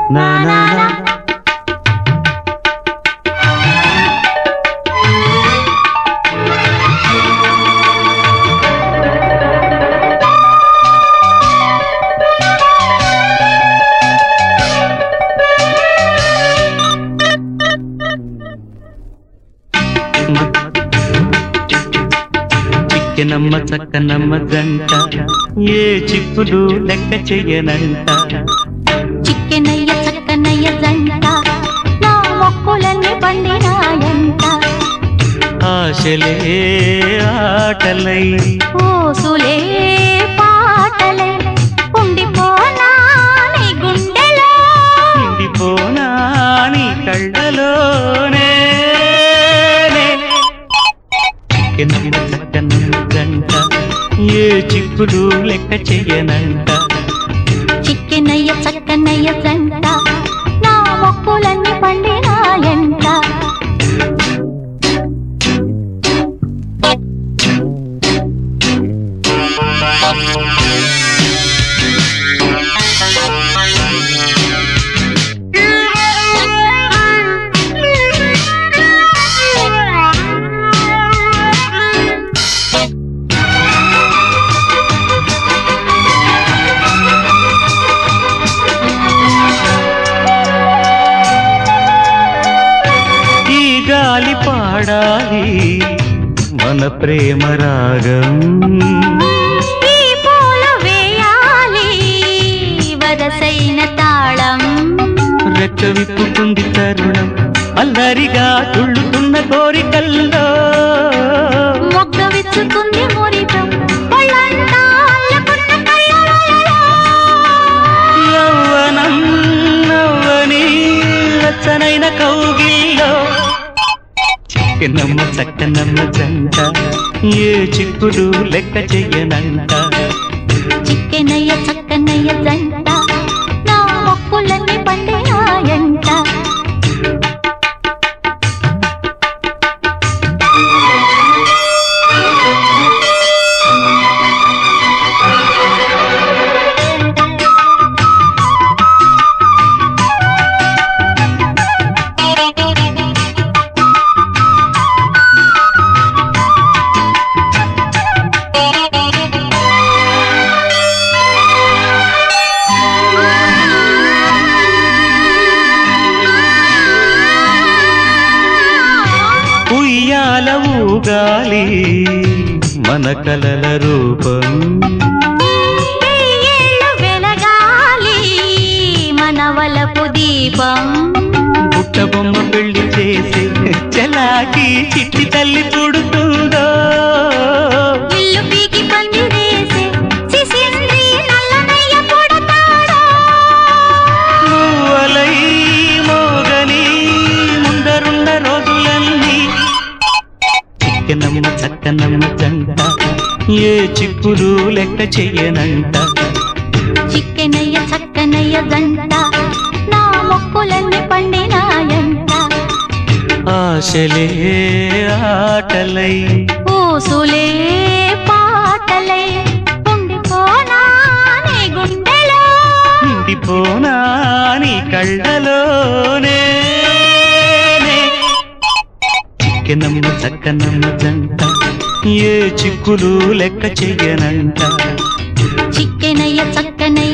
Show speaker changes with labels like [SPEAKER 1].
[SPEAKER 1] నా నా నా చిక్కెనమ్మ చక్కనమ్మ జంట ఏ చిక్కులు లెక్క చెయ్యనంట
[SPEAKER 2] చిక్కెనయ్య చక్కనయ్య జంట నా మొక్కులన్నీ పండినాయంట
[SPEAKER 1] ఆశలే ఆటలై
[SPEAKER 2] ఊసులే పాటలై ఉండిపోనా నీ గుండెలో
[SPEAKER 1] ఉండిపోనా నీ కళ్ళలోనే చిక్కెనమ్మ చక్కనమ్మ జంట ఏ చిక్కులు లెక్క చెయ్యనంట
[SPEAKER 2] చిక్కెనయ్య చక్కనయ్య జంట నా మొక్కులన్నీ పండినాయంట
[SPEAKER 1] గాలి పాడాలి మన ప్రేమ రాగం
[SPEAKER 2] ఈ పూల వేయాలి వరసైన తాళం
[SPEAKER 1] రెక్క విప్పుతుంది తరుణం అల్లరిగా తుళ్ళుతున్న కోరికల్లో
[SPEAKER 2] మొగ్గ విచ్చుకుంది మురితం ఒళ్ళంతా అల్లుకున్న కళ్ళలో
[SPEAKER 1] యవ్వనం నవ్వని లచ్చనైన కౌగిల్లో చిక్కెనమ్మ చక్కనమ్మ జంట ఏ చిక్కులు లెక్క చెయ్యనంట
[SPEAKER 2] చిక్కెనయ్య చక్కనయ్య జంట నా మొక్కులన్నీ పండినాయంట
[SPEAKER 1] ఉయ్యాల ఊగాలి మన కలల రూపం
[SPEAKER 2] ఏళ్ళు వెలగాలి మన వలపు దీపం
[SPEAKER 1] పుట్ట బొమ్మ పెళ్లి చేసి చలాకి చిట్టి తల్లి పుడుతుందో
[SPEAKER 2] ఇల్లు పీకి పంది వేసే సిసింద్రి నల్లనయ్య పుడతాడో
[SPEAKER 1] నువ్వలై మోగని ముందరున్న రోజులన్నీ చిక్కెనమ్మ చక్కనమ్మ జంట ఏ చిక్కులు లెక్క చెయ్యనంట
[SPEAKER 2] చిక్కెనయ్య చక్కనయ్య జంట నా మొక్కులన్నీ పండినాయంట
[SPEAKER 1] ఆశలే ఆటలై
[SPEAKER 2] ఊసులే పాటలై ఉండిపోనా నీ గుండెలో
[SPEAKER 1] ఉండిపోనా నీ కళ్ళలోనే చిక్కెనమ్మ చక్కనమ్మ జంట ఏ చిక్కులు లెక్క చెయ్యనంట
[SPEAKER 2] చిక్కెనయ్య చక్కనయ్య